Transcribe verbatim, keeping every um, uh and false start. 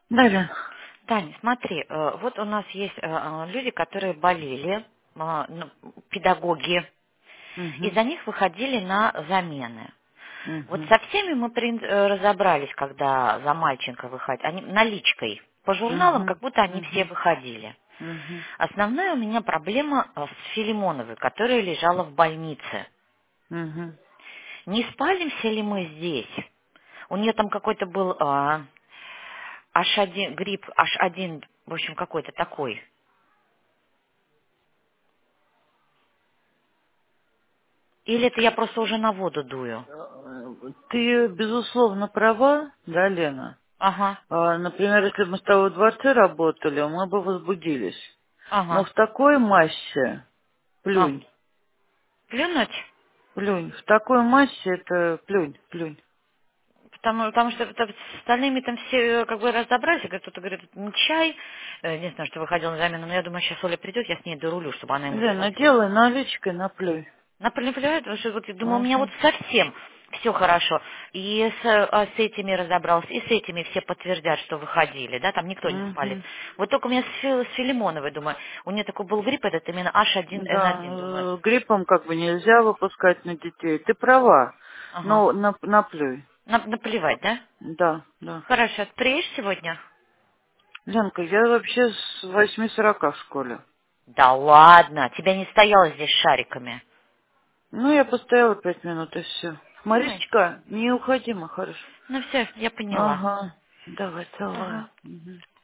Да, Лен. Таня, смотри, э, вот у нас есть э, э, люди, которые болели, э, ну, педагоги, и Угу. за них выходили на замены. Вот Угу. со всеми мы прин- э, разобрались, когда за мальчика выходили, они наличкой. По журналам Угу. как будто они все Угу. выходили. Угу. Основная у меня проблема э, с Филимоновой, которая лежала в больнице. Угу. Не спалимся ли мы здесь? У нее там какой-то был а, аш один, грипп аш один, в общем, какой-то такой. Или это я просто уже на воду дую? Ты, безусловно, права, да, Лена? Ага, А, например, если бы мы с тобой в дворце работали, мы бы возбудились. Но ага. в такой массе А, плюнь, плюнуть? плюнь. В такой массе это плюнь, плюнь. Потому, потому что это с остальными там все э, как бы разобрались, и кто-то говорит, это не чай, э, не знаю, что выходил на замену, но я думаю, сейчас Оля придет, я с ней дорулю, чтобы она ему Лена, заплатила. делай наличкой, наплюй. Наплевать, потому что вот, я думаю, у меня вот Угу. совсем все хорошо. И с, а, с этими разобрался, и с этими все подтвердят, что выходили, да, там никто не спалит. Угу. Вот только у меня с, Фи- с Филимоновой, думаю, у нее такой был грипп этот именно аш один эн Да, один, думаю, э, гриппом как бы нельзя выпускать на детей. Ты права, ага, но нап- наплюй. На- наплевать, да? Да, да. Хорошо, приедешь сегодня? Ленка, я вообще с восьми сорока в школе. Да ладно, тебя не стояло здесь с шариками. Ну, я постояла пять минут и все. Ой, Марисочка, не уходи, мой хороший. ну все, я поняла. Ага, давай, целую. Ага. Мгм.